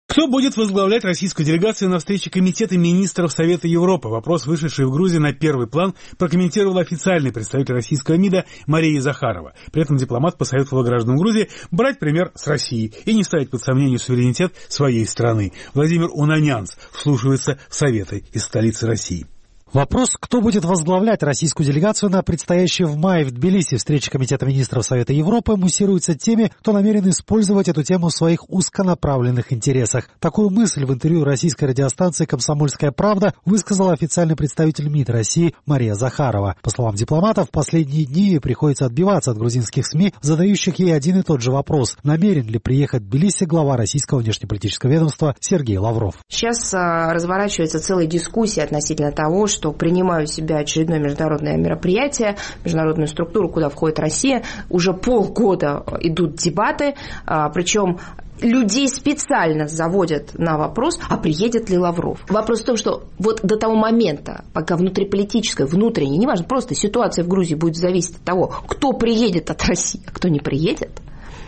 Кто будет возглавлять российскую делегацию на встрече Комитета министров Совета Европы? Вопрос, вышедший в Грузии на первый план, прокомментировал официальный представитель российского МИДа Мария Захарова. При этом дипломат посоветовал гражданам Грузии брать пример с России и не ставить под сомнение суверенитет своей страны. Владимир Унанянц вслушивается в советы из столицы России. Вопрос, кто будет возглавлять российскую делегацию на предстоящей в мае в Тбилиси встрече Комитета министров Совета Европы, муссируется теми, кто намерен использовать эту тему в своих узконаправленных интересах. Такую мысль в интервью российской радиостанции «Комсомольская правда» высказала официальный представитель МИД России Мария Захарова. По словам дипломата, в последние дни ей приходится отбиваться от грузинских СМИ, задающих ей один и тот же вопрос: намерен ли приехать в Тбилиси глава российского внешнеполитического ведомства Сергей Лавров. Сейчас разворачивается целая дискуссия относительно того, что принимаю в себя очередное международное мероприятие, международную структуру, куда входит Россия. Уже полгода идут дебаты, причем людей специально заводят на вопрос, а приедет ли Лавров. Вопрос в том, что вот до того момента, пока внутриполитическое, внутреннее, неважно, просто ситуация в Грузии будет зависеть от того, кто приедет от России, а кто не приедет,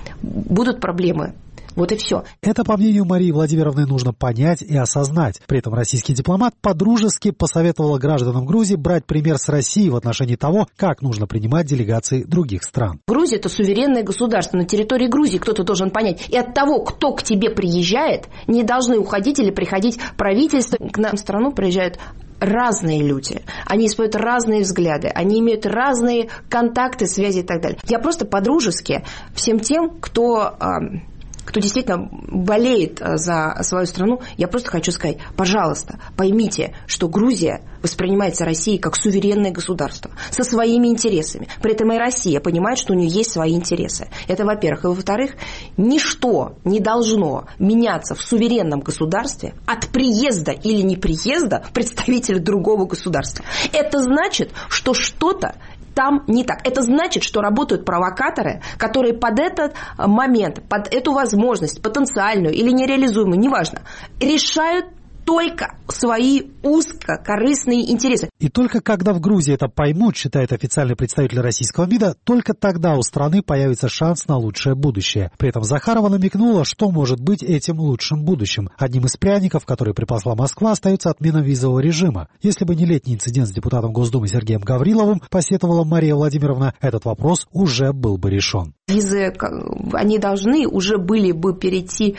будут проблемы. Вот и все. Это, по мнению Марии Владимировны, нужно понять и осознать. При этом российский дипломат подружески посоветовал гражданам Грузии брать пример с России в отношении того, как нужно принимать делегации других стран. Грузия – это суверенное государство. На территории Грузии кто-то должен понять. И от того, кто к тебе приезжает, не должны уходить или приходить правительство. К нам в страну приезжают разные люди, они исповедуют разные взгляды, они имеют разные контакты, связи и так далее. Я просто подружески всем тем, кто действительно болеет за свою страну, я просто хочу сказать, пожалуйста, поймите, что Грузия воспринимается Россией как суверенное государство со своими интересами. При этом и Россия понимает, что у нее есть свои интересы. Это, во-первых. И, во-вторых, ничто не должно меняться в суверенном государстве от приезда или неприезда представителя другого государства. Это значит, что что-то там не так. Это значит, что работают провокаторы, которые под этот момент, под эту возможность, потенциальную или нереализуемую, неважно, решают только свои узкокорыстные интересы. И только когда в Грузии это поймут, считает официальный представитель российского МИДа, только тогда у страны появится шанс на лучшее будущее. При этом Захарова намекнула, что может быть этим лучшим будущим. Одним из пряников, который припасла Москва, остается отмена визового режима. Если бы не летний инцидент с депутатом Госдумы Сергеем Гавриловым, посетовала Мария Владимировна, этот вопрос уже был бы решен. Визы, они должны уже были бы перейти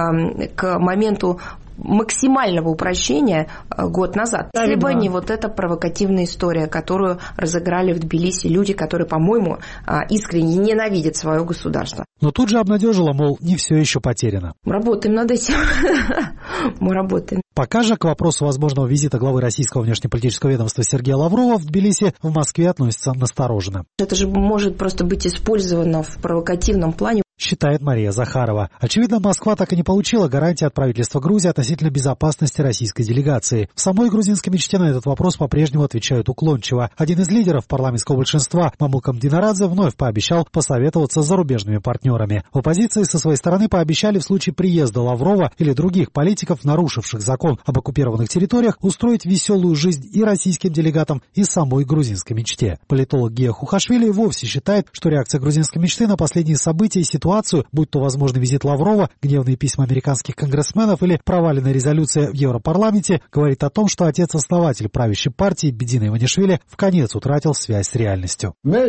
к моменту максимального упрощения год назад. Если бы не вот эта провокативная история, которую разыграли в Тбилиси люди, которые, по-моему, искренне ненавидят свое государство. Но тут же обнадежила, мол, не все еще потеряно. Мы работаем над этим. Мы работаем. Пока же к вопросу возможного визита главы российского внешнеполитического ведомства Сергея Лаврова в Тбилиси в Москве относятся настороженно. Это же может просто быть использовано в провокативном плане. Считает Мария Захарова. Очевидно, Москва так и не получила гарантии от правительства Грузии относительно безопасности российской делегации. В самой грузинской мечте на этот вопрос по-прежнему отвечают уклончиво. Один из лидеров парламентского большинства, Мамулкам Динарадзе, вновь пообещал посоветоваться с зарубежными партнерами. В оппозиции со своей стороны пообещали в случае приезда Лаврова или других политиков, нарушивших закон об оккупированных территориях, устроить веселую жизнь и российским делегатам, и самой грузинской мечте. Политолог Гия Хухашвили вовсе считает, что реакция грузинской мечты на последние события и ситуацию, будь то возможный визит Лаврова, гневные письма американских конгрессменов или проваленная резолюция в Европарламенте, говорит о том, что отец-основатель правящей партии Бидзина Иванишвили вконец утратил связь с реальностью. Я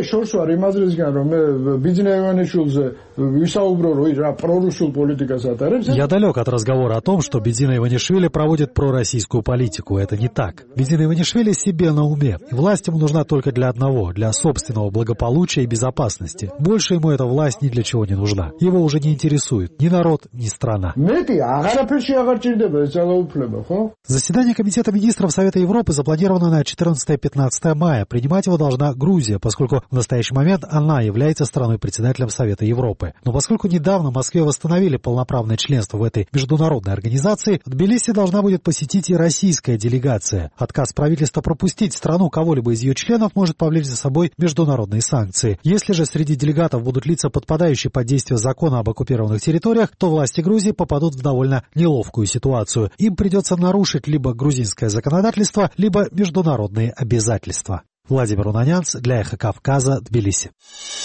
далек от разговора о том, что Бидзина Иванишвили проводит пророссийскую политику. Это не так. Бидзина Иванишвили себе на уме. И власть ему нужна только для одного, для собственного благополучия и безопасности. Больше ему эта власть ни для чего не нужна. Его уже не интересует ни народ, ни страна. Заседание Комитета министров Совета Европы запланировано на 14-15 мая. Принимать его должна Грузия, поскольку в настоящий момент она является страной-председателем Совета Европы. Но поскольку недавно в Москве восстановили полноправное членство в этой международной организации, в Тбилиси должна будет посетить и российская делегация. Отказ правительства пропустить страну кого-либо из ее членов может повлечь за собой международные санкции. Если же среди делегатов будут лица, подпадающие под действие закона об оккупированных территориях, то власти Грузии попадут в довольно неловкую ситуацию. Им придется нарушить либо грузинское законодательство, либо международные обязательства. Владимир Унанянц для Эхо Кавказа, Тбилиси.